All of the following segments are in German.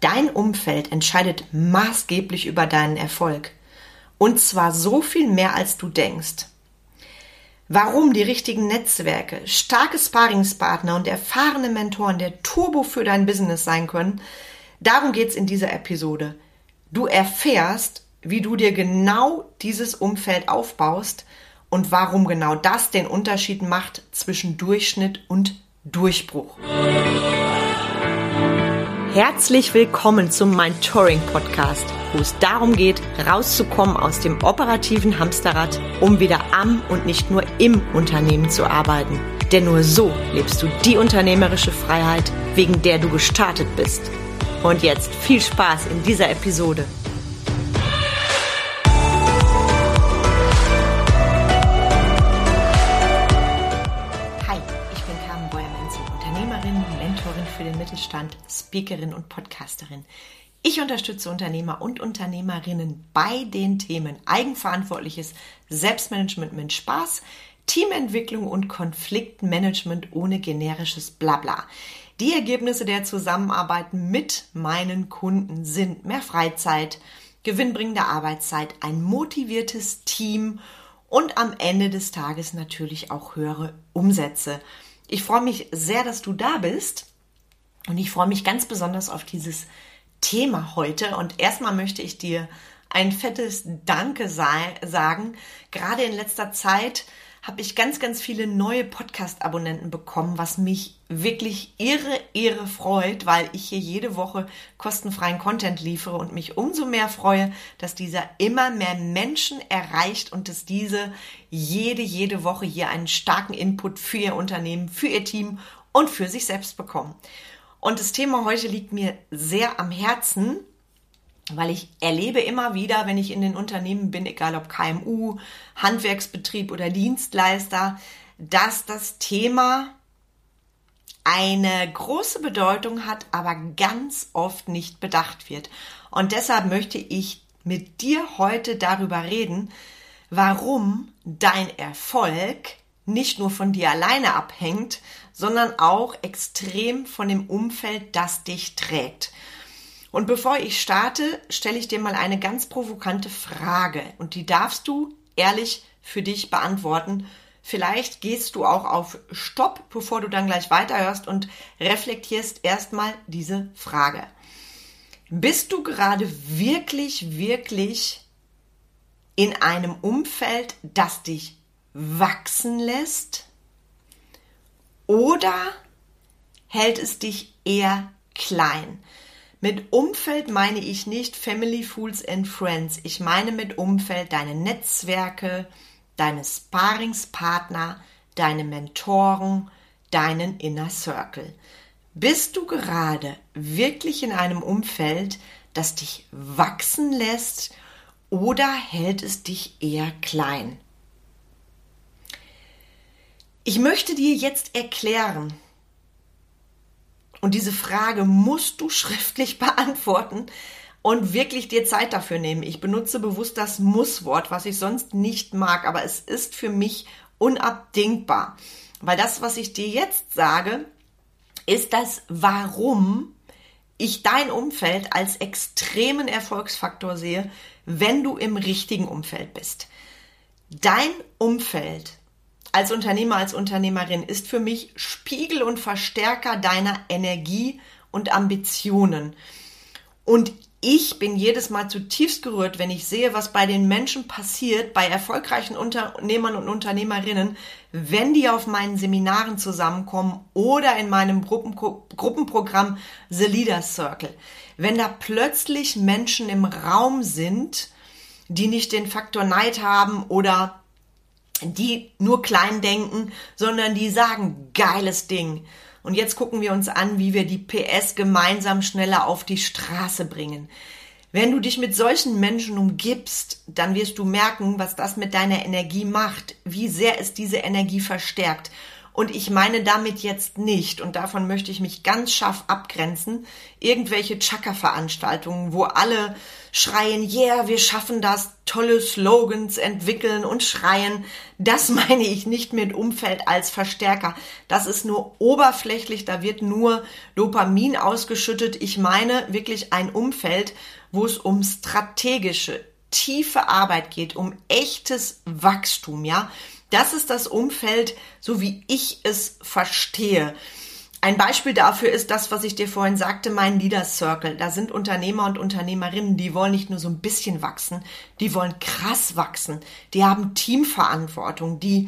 Dein Umfeld entscheidet maßgeblich über deinen Erfolg. Und zwar so viel mehr, als du denkst. Warum die richtigen Netzwerke, starke Sparringspartner und erfahrene Mentoren der Turbo für dein Business sein können, darum geht es in dieser Episode. Du erfährst, wie du dir genau dieses Umfeld aufbaust und warum genau das den Unterschied macht zwischen Durchschnitt und Durchbruch. Herzlich willkommen zum Mentoring-Podcast, wo es darum geht, rauszukommen aus dem operativen Hamsterrad, um wieder am und nicht nur im Unternehmen zu arbeiten. Denn nur so lebst du die unternehmerische Freiheit, wegen der du gestartet bist. Und jetzt viel Spaß in dieser Episode. Mentorin für den Mittelstand, Speakerin und Podcasterin. Ich unterstütze Unternehmer und Unternehmerinnen bei den Themen eigenverantwortliches Selbstmanagement mit Spaß, Teamentwicklung und Konfliktmanagement ohne generisches Blabla. Die Ergebnisse der Zusammenarbeit mit meinen Kunden sind mehr Freizeit, gewinnbringende Arbeitszeit, ein motiviertes Team und am Ende des Tages natürlich auch höhere Umsätze. Ich freue mich sehr, dass du da bist und ich freue mich ganz besonders auf dieses Thema heute. Und erstmal möchte ich dir ein fettes Danke sagen. Gerade in letzter Zeit habe ich ganz, ganz viele neue Podcast-Abonnenten bekommen, was mich wirklich irre freut, weil ich hier jede Woche kostenfreien Content liefere und mich umso mehr freue, dass dieser immer mehr Menschen erreicht und dass diese jede Woche hier einen starken Input für ihr Unternehmen, für ihr Team und für sich selbst bekommen. Und das Thema heute liegt mir sehr am Herzen, weil ich erlebe immer wieder, wenn ich in den Unternehmen bin, egal ob KMU, Handwerksbetrieb oder Dienstleister, dass das Thema eine große Bedeutung hat, aber ganz oft nicht bedacht wird. Und deshalb möchte ich mit dir heute darüber reden, warum dein Erfolg nicht nur von dir alleine abhängt, sondern auch extrem von dem Umfeld, das dich trägt. Und bevor ich starte, stelle ich dir mal eine ganz provokante Frage und die darfst du ehrlich für dich beantworten. Vielleicht gehst du auch auf Stopp, bevor du dann gleich weiterhörst und reflektierst erstmal diese Frage. Bist du gerade wirklich in einem Umfeld, das dich wachsen lässt? Oder hält es dich eher klein? Mit Umfeld meine ich nicht Family, Fools and Friends. Ich meine mit Umfeld deine Netzwerke, deine Sparringspartner, deine Mentoren, deinen Inner Circle. Bist du gerade wirklich in einem Umfeld, das dich wachsen lässt oder hält es dich eher klein? Ich möchte dir jetzt erklären, und diese Frage musst du schriftlich beantworten und wirklich dir Zeit dafür nehmen. Ich benutze bewusst das Muss-Wort, was ich sonst nicht mag, aber es ist für mich unabdingbar. Weil das, was ich dir jetzt sage, ist das, warum ich dein Umfeld als extremen Erfolgsfaktor sehe, wenn du im richtigen Umfeld bist. Dein Umfeld als Unternehmer, als Unternehmerin ist für mich Spiegel und Verstärker deiner Energie und Ambitionen. Und ich bin jedes Mal zutiefst gerührt, wenn ich sehe, was bei den Menschen passiert, bei erfolgreichen Unternehmern und Unternehmerinnen, wenn die auf meinen Seminaren zusammenkommen oder in meinem Gruppenprogramm The Leaders Circle. Wenn da plötzlich Menschen im Raum sind, die nicht den Faktor Neid haben oder die nur klein denken, sondern die sagen, geiles Ding. Und jetzt gucken wir uns an, wie wir die PS gemeinsam schneller auf die Straße bringen. Wenn du dich mit solchen Menschen umgibst, dann wirst du merken, was das mit deiner Energie macht, wie sehr es diese Energie verstärkt. Und ich meine damit jetzt nicht, und davon möchte ich mich ganz scharf abgrenzen, irgendwelche Chaka-Veranstaltungen, wo alle schreien, yeah, wir schaffen das, tolle Slogans entwickeln und schreien. Das meine ich nicht mit Umfeld als Verstärker. Das ist nur oberflächlich, da wird nur Dopamin ausgeschüttet. Ich meine wirklich ein Umfeld, wo es um strategische, tiefe Arbeit geht, um echtes Wachstum, ja. Das ist das Umfeld, so wie ich es verstehe. Ein Beispiel dafür ist das, was ich dir vorhin sagte, mein Leader Circle. Da sind Unternehmer und Unternehmerinnen, die wollen nicht nur so ein bisschen wachsen, die wollen krass wachsen. Die haben Teamverantwortung, die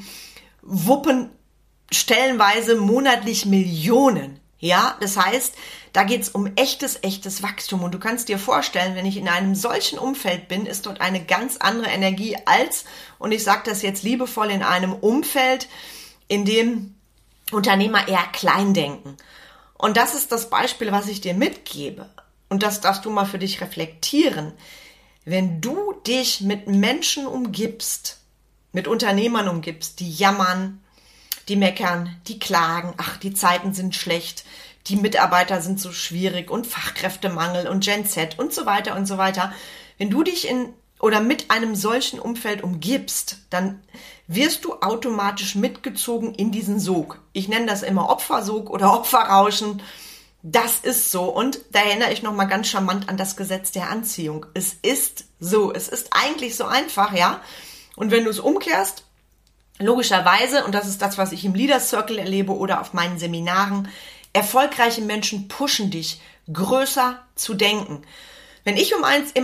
wuppen stellenweise monatlich Millionen. Ja, das heißt, da geht's um echtes Wachstum. Und du kannst dir vorstellen, wenn ich in einem solchen Umfeld bin, ist dort eine ganz andere Energie als, und ich sage das jetzt liebevoll, in einem Umfeld, in dem Unternehmer eher klein denken. Und das ist das Beispiel, was ich dir mitgebe. Und das darfst du mal für dich reflektieren. Wenn du dich mit Menschen umgibst, mit Unternehmern umgibst, die jammern, die meckern, die klagen, ach, die Zeiten sind schlecht, die Mitarbeiter sind so schwierig und Fachkräftemangel und Gen Z und so weiter und so weiter. Wenn du dich mit einem solchen Umfeld umgibst, dann wirst du automatisch mitgezogen in diesen Sog. Ich nenne das immer Opfersog oder Opferrauschen. Das ist so. Und da erinnere ich nochmal ganz charmant an das Gesetz der Anziehung. Es ist so. Es ist eigentlich so einfach, ja. Und wenn du es umkehrst, logischerweise, und das ist das, was ich im Leader Circle erlebe oder auf meinen Seminaren, erfolgreiche Menschen pushen dich, größer zu denken. Wenn ich im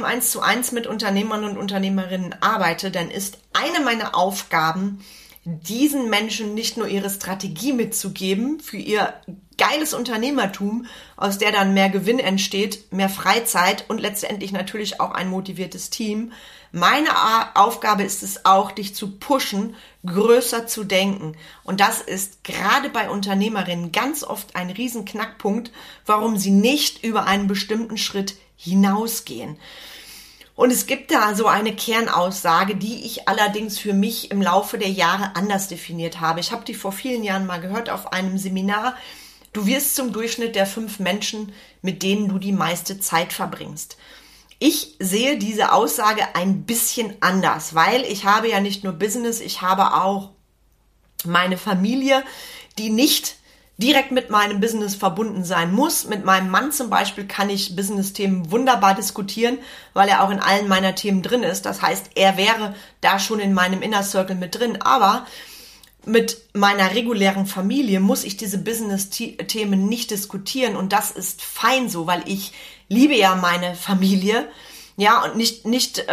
1:1 mit Unternehmern und Unternehmerinnen arbeite, dann ist eine meiner Aufgaben, diesen Menschen nicht nur ihre Strategie mitzugeben für ihr geiles Unternehmertum, aus der dann mehr Gewinn entsteht, mehr Freizeit und letztendlich natürlich auch ein motiviertes Team. Meine Aufgabe ist es auch, dich zu pushen, größer zu denken. Und das ist gerade bei Unternehmerinnen ganz oft ein Riesenknackpunkt, warum sie nicht über einen bestimmten Schritt hinausgehen. Und es gibt da so eine Kernaussage, die ich allerdings für mich im Laufe der Jahre anders definiert habe. Ich habe die vor vielen Jahren mal gehört auf einem Seminar. Du wirst zum Durchschnitt der 5 Menschen, mit denen du die meiste Zeit verbringst. Ich sehe diese Aussage ein bisschen anders, weil ich habe ja nicht nur Business, ich habe auch meine Familie, die nicht direkt mit meinem Business verbunden sein muss. Mit meinem Mann zum Beispiel kann ich Business-Themen wunderbar diskutieren, weil er auch in allen meiner Themen drin ist. Das heißt, er wäre da schon in meinem Inner Circle mit drin. Aber mit meiner regulären Familie muss ich diese Business-Themen nicht diskutieren. Und das ist fein so, weil ich liebe ja meine Familie. Ja, und nicht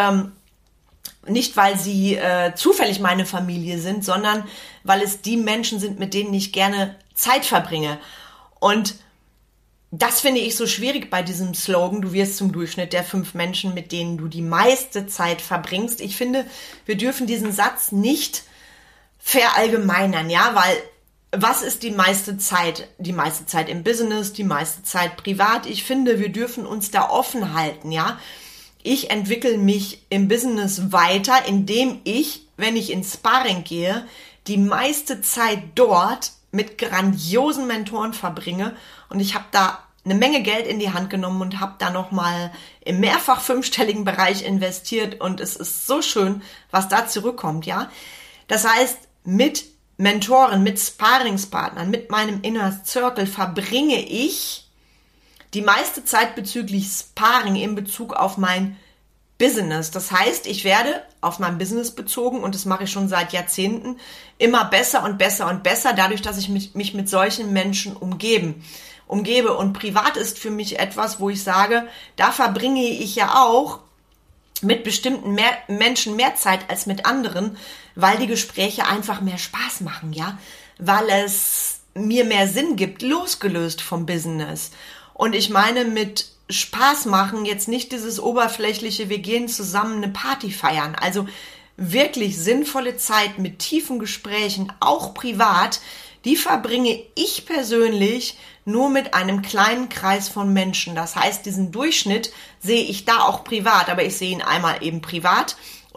weil sie zufällig meine Familie sind, sondern weil es die Menschen sind, mit denen ich gerne Zeit verbringe. Und das finde ich so schwierig bei diesem Slogan, du wirst zum Durchschnitt der 5 Menschen, mit denen du die meiste Zeit verbringst. Ich finde, wir dürfen diesen Satz nicht verallgemeinern, ja, weil was ist die meiste Zeit? Die meiste Zeit im Business, die meiste Zeit privat. Ich finde, wir dürfen uns da offen halten, ja. Ich entwickle mich im Business weiter, indem ich, wenn ich ins Sparring gehe, die meiste Zeit dort mit grandiosen Mentoren verbringe. Und ich habe da eine Menge Geld in die Hand genommen und habe da nochmal im mehrfach 5-stelligen Bereich investiert. Und es ist so schön, was da zurückkommt, ja. Das heißt, mit Mentoren, mit Sparringspartnern, mit meinem Inner Circle verbringe ich die meiste Zeit bezüglich Sparring in Bezug auf mein Business. Das heißt, ich werde auf mein Business bezogen, und das mache ich schon seit Jahrzehnten, immer besser und besser und besser, dadurch, dass ich mich mit solchen Menschen umgebe. Und privat ist für mich etwas, wo ich sage, da verbringe ich ja auch mit bestimmten Menschen mehr Zeit als mit anderen, weil die Gespräche einfach mehr Spaß machen, ja, weil es mir mehr Sinn gibt, losgelöst vom Business. Und ich meine mit Spaß machen jetzt nicht dieses oberflächliche, wir gehen zusammen eine Party feiern. Also wirklich sinnvolle Zeit mit tiefen Gesprächen, auch privat, die verbringe ich persönlich nur mit einem kleinen Kreis von Menschen. Das heißt, diesen Durchschnitt sehe ich da auch privat, aber ich sehe ihn einmal eben privat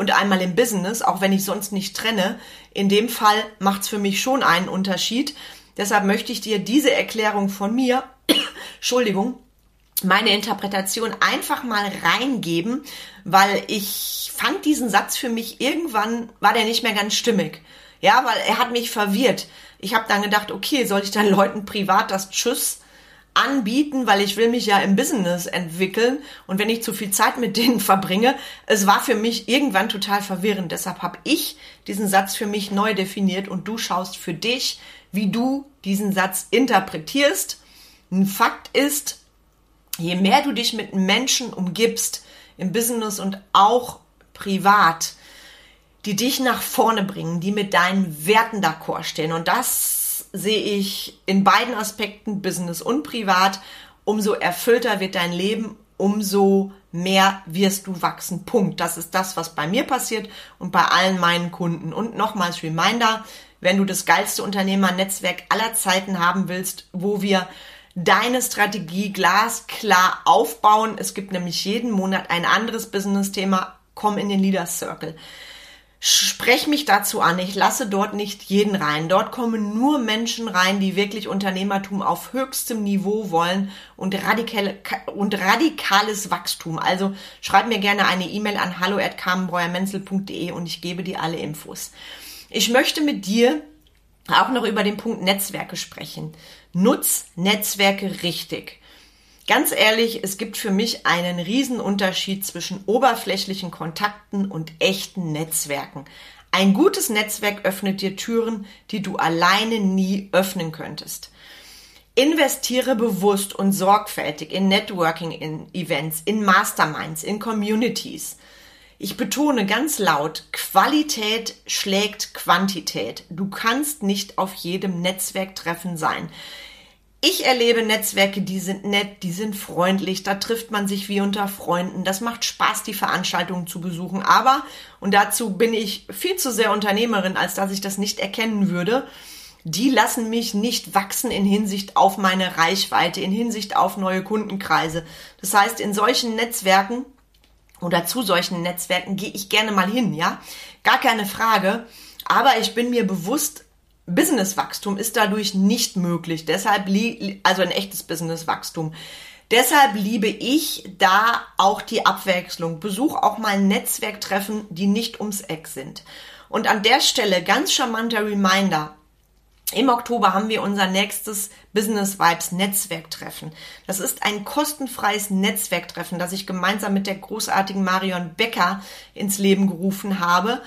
und einmal im Business, auch wenn ich sonst nicht trenne. In dem Fall macht es für mich schon einen Unterschied. Deshalb möchte ich dir diese Erklärung von mir, Entschuldigung, meine Interpretation einfach mal reingeben, weil ich fand diesen Satz für mich, irgendwann war der nicht mehr ganz stimmig. Ja, weil er hat mich verwirrt. Ich habe dann gedacht, okay, soll ich dann Leuten privat das Tschüss anbieten, weil ich will mich ja im Business entwickeln und wenn ich zu viel Zeit mit denen verbringe, es war für mich irgendwann total verwirrend. Deshalb habe ich diesen Satz für mich neu definiert und du schaust für dich, wie du diesen Satz interpretierst. Ein Fakt ist, je mehr du dich mit Menschen umgibst, im Business und auch privat, die dich nach vorne bringen, die mit deinen Werten d'accord stehen. Und das sehe ich in beiden Aspekten, Business und privat. Umso erfüllter wird dein Leben, umso mehr wirst du wachsen. Punkt. Das ist das, was bei mir passiert und bei allen meinen Kunden. Und nochmals Reminder, wenn du das geilste Unternehmernetzwerk aller Zeiten haben willst, wo wir deine Strategie glasklar aufbauen. Es gibt nämlich jeden Monat ein anderes Business-Thema. Komm in den Leaders Circle. Sprech mich dazu an. Ich lasse dort nicht jeden rein. Dort kommen nur Menschen rein, die wirklich Unternehmertum auf höchstem Niveau wollen und radikales Wachstum. Also schreib mir gerne eine E-Mail an hallo@carmenbreuer-menzel.de und ich gebe dir alle Infos. Ich möchte mit dir auch noch über den Punkt Netzwerke sprechen. Nutz Netzwerke richtig. Ganz ehrlich, es gibt für mich einen Riesenunterschied zwischen oberflächlichen Kontakten und echten Netzwerken. Ein gutes Netzwerk öffnet dir Türen, die du alleine nie öffnen könntest. Investiere bewusst und sorgfältig in Networking, in Events, in Masterminds, in Communities. Ich betone ganz laut, Qualität schlägt Quantität. Du kannst nicht auf jedem Netzwerktreffen sein. Ich erlebe Netzwerke, die sind nett, die sind freundlich, da trifft man sich wie unter Freunden. Das macht Spaß, die Veranstaltungen zu besuchen. Aber, und dazu bin ich viel zu sehr Unternehmerin, als dass ich das nicht erkennen würde, die lassen mich nicht wachsen in Hinsicht auf meine Reichweite, in Hinsicht auf neue Kundenkreise. Das heißt, in solchen Netzwerken oder zu solchen Netzwerken gehe ich gerne mal hin, ja? Gar keine Frage. Aber ich bin mir bewusst, Businesswachstum ist dadurch nicht möglich. Deshalb, also ein echtes Businesswachstum. Deshalb liebe ich da auch die Abwechslung. Besuch auch mal Netzwerktreffen, die nicht ums Eck sind. Und an der Stelle ganz charmanter Reminder. Im Oktober haben wir unser nächstes Business Vibes Netzwerktreffen. Das ist ein kostenfreies Netzwerktreffen, das ich gemeinsam mit der großartigen Marion Becker ins Leben gerufen habe.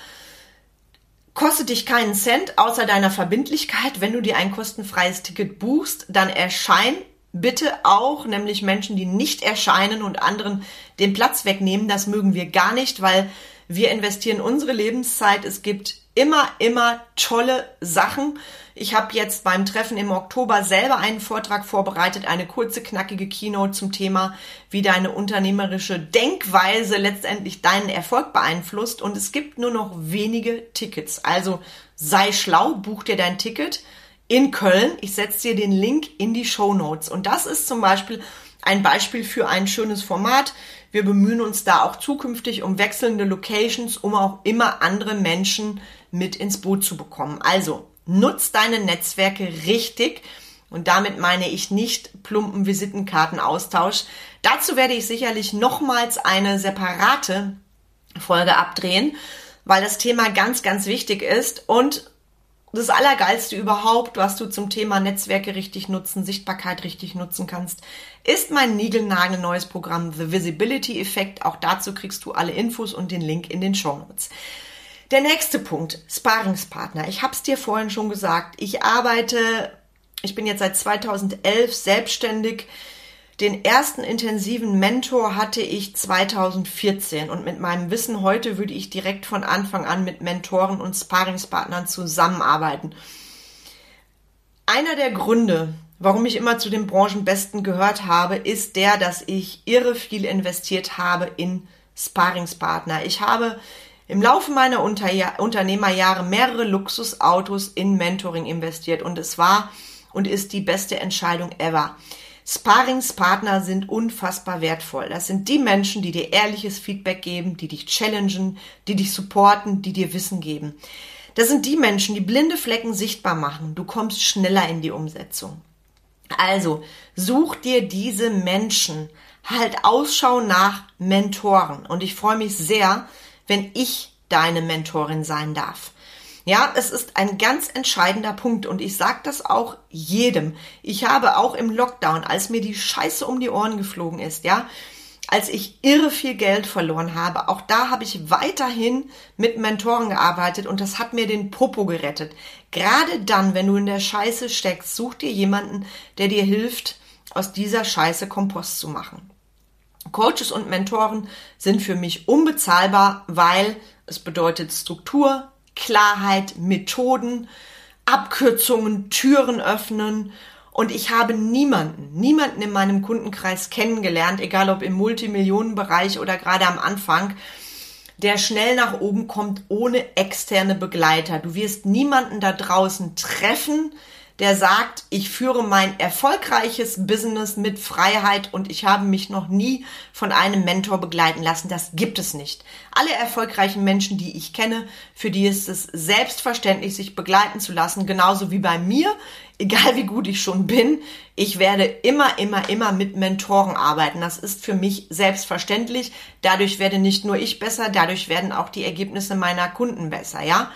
Kostet dich keinen Cent außer deiner Verbindlichkeit. Wenn du dir ein kostenfreies Ticket buchst, dann erschein bitte auch, nämlich Menschen, die nicht erscheinen und anderen den Platz wegnehmen. Das mögen wir gar nicht, weil wir investieren unsere Lebenszeit. Es gibt immer tolle Sachen. Ich habe jetzt beim Treffen im Oktober selber einen Vortrag vorbereitet, eine kurze, knackige Keynote zum Thema, wie deine unternehmerische Denkweise letztendlich deinen Erfolg beeinflusst. Und es gibt nur noch wenige Tickets. Also sei schlau, buch dir dein Ticket in Köln. Ich setze dir den Link in die Shownotes. Und das ist zum Beispiel ein Beispiel für ein schönes Format. Wir bemühen uns da auch zukünftig um wechselnde Locations, um auch immer andere Menschen mit ins Boot zu bekommen. Also nutz deine Netzwerke richtig und damit meine ich nicht plumpen Visitenkartenaustausch. Dazu werde ich sicherlich nochmals eine separate Folge abdrehen, weil das Thema ganz wichtig ist und das Allergeilste überhaupt, was du zum Thema Netzwerke richtig nutzen, Sichtbarkeit richtig nutzen kannst, ist mein niegelnagelneues Programm The Visibility Effect. Auch dazu kriegst du alle Infos und den Link in den Shownotes. Der nächste Punkt, Sparringspartner. Ich habe es dir vorhin schon gesagt, ich bin jetzt seit 2011 selbstständig. Den ersten intensiven Mentor hatte ich 2014 und mit meinem Wissen heute würde ich direkt von Anfang an mit Mentoren und Sparringspartnern zusammenarbeiten. Einer der Gründe, warum ich immer zu den Branchenbesten gehört habe, ist der, dass ich irre viel investiert habe in Sparringspartner. Ich habe im Laufe meiner Unternehmerjahre mehrere Luxusautos in Mentoring investiert und es war und ist die beste Entscheidung ever. Sparingspartner sind unfassbar wertvoll. Das sind die Menschen, die dir ehrliches Feedback geben, die dich challengen, die dich supporten, die dir Wissen geben. Das sind die Menschen, die blinde Flecken sichtbar machen. Du kommst schneller in die Umsetzung. Also, such dir diese Menschen. Halt Ausschau nach Mentoren. Und ich freue mich sehr, wenn ich deine Mentorin sein darf. Ja, es ist ein ganz entscheidender Punkt und ich sage das auch jedem. Ich habe auch im Lockdown, als mir die Scheiße um die Ohren geflogen ist, ja, als ich irre viel Geld verloren habe, auch da habe ich weiterhin mit Mentoren gearbeitet und das hat mir den Popo gerettet. Gerade dann, wenn du in der Scheiße steckst, such dir jemanden, der dir hilft, aus dieser Scheiße Kompost zu machen. Coaches und Mentoren sind für mich unbezahlbar, weil es bedeutet Struktur, Klarheit, Methoden, Abkürzungen, Türen öffnen. Und ich habe niemanden in meinem Kundenkreis kennengelernt, egal ob im Multimillionenbereich oder gerade am Anfang, der schnell nach oben kommt ohne externe Begleiter. Du wirst niemanden da draußen treffen, der sagt, ich führe mein erfolgreiches Business mit Freiheit und ich habe mich noch nie von einem Mentor begleiten lassen. Das gibt es nicht. Alle erfolgreichen Menschen, die ich kenne, für die ist es selbstverständlich, sich begleiten zu lassen, genauso wie bei mir. Egal wie gut ich schon bin, ich werde immer mit Mentoren arbeiten. Das ist für mich selbstverständlich. Dadurch werde nicht nur ich besser, dadurch werden auch die Ergebnisse meiner Kunden besser, ja.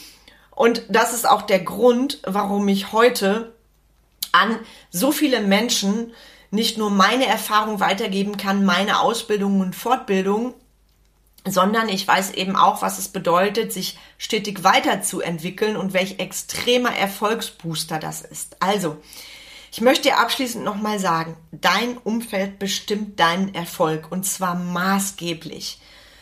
Und das ist auch der Grund, warum ich heute an so viele Menschen nicht nur meine Erfahrung weitergeben kann, meine Ausbildung und Fortbildung, sondern ich weiß eben auch, was es bedeutet, sich stetig weiterzuentwickeln und welch extremer Erfolgsbooster das ist. Also, ich möchte dir abschließend nochmal sagen, dein Umfeld bestimmt deinen Erfolg und zwar maßgeblich.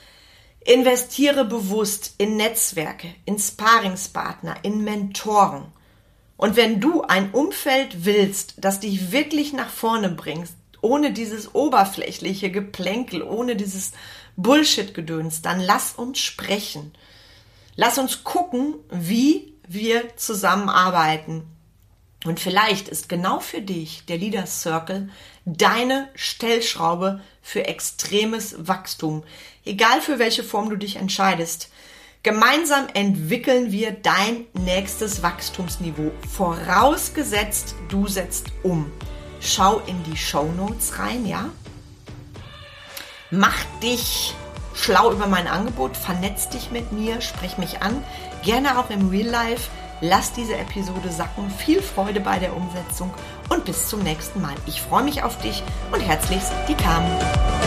Investiere bewusst in Netzwerke, in Sparingspartner, in Mentoren. Und wenn du ein Umfeld willst, das dich wirklich nach vorne bringt, ohne dieses oberflächliche Geplänkel, ohne dieses Bullshit-Gedöns, dann lass uns sprechen. Lass uns gucken, wie wir zusammenarbeiten. Und vielleicht ist genau für dich der Leaders Circle deine Stellschraube für extremes Wachstum. Egal für welche Form du dich entscheidest. Gemeinsam entwickeln wir dein nächstes Wachstumsniveau. Vorausgesetzt, du setzt um. Schau in die Shownotes rein, ja? Mach dich schlau über mein Angebot, vernetz dich mit mir, sprech mich an. Gerne auch im Real Life. Lass diese Episode sacken. Viel Freude bei der Umsetzung und bis zum nächsten Mal. Ich freue mich auf dich und herzlichst die Carmen.